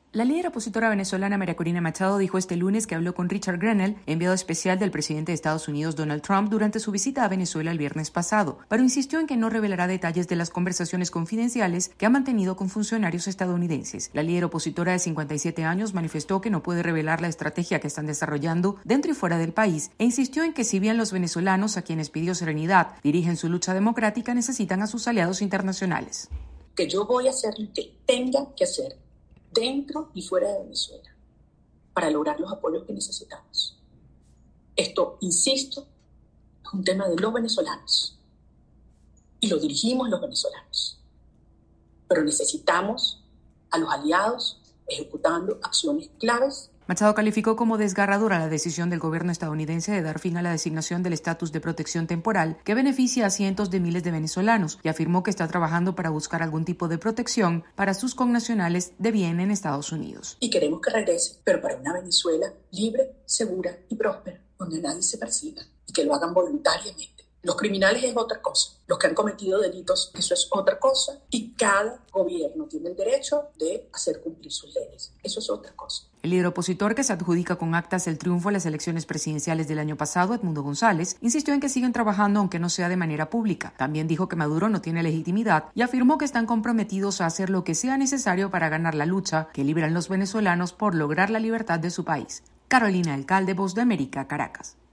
La líder opositora venezolana María Corina Machado dijo este lunes que habló con Richard Grenell, enviado especial del presidente de Estados Unidos Donald Trump, durante su visita a Venezuela el viernes pasado, pero insistió en que no revelará detalles de las conversaciones confidenciales que ha mantenido con funcionarios estadounidenses. La líder opositora de 57 años manifestó que no puede revelar la estrategia que están desarrollando dentro y fuera del país e insistió en que si bien los venezolanos, a quienes pidió serenidad, dirigen su lucha democrática, necesitan a sus aliados internacionales. Que yo voy a hacer lo que tenga que hacer dentro y fuera de Venezuela, para lograr los apoyos que necesitamos. Esto, insisto, es un tema de los venezolanos y lo dirigimos los venezolanos, pero necesitamos a los aliados ejecutando acciones claves. Machado calificó como desgarradora la decisión del gobierno estadounidense de dar fin a la designación del estatus de protección temporal que beneficia a cientos de miles de venezolanos y afirmó que está trabajando para buscar algún tipo de protección para sus connacionales de bien en Estados Unidos. Y queremos que regrese, pero para una Venezuela libre, segura y próspera, donde nadie se persiga y que lo hagan voluntariamente. Los criminales es otra cosa, los que han cometido delitos, eso es otra cosa, y cada gobierno tiene el derecho de hacer cumplir sus leyes, eso es otra cosa. El líder opositor, que se adjudica con actas el triunfo en las elecciones presidenciales del año pasado, Edmundo González, insistió en que siguen trabajando aunque no sea de manera pública. También dijo que Maduro no tiene legitimidad y afirmó que están comprometidos a hacer lo que sea necesario para ganar la lucha que libran los venezolanos por lograr la libertad de su país. Carolina Alcalde, Voz de América, Caracas.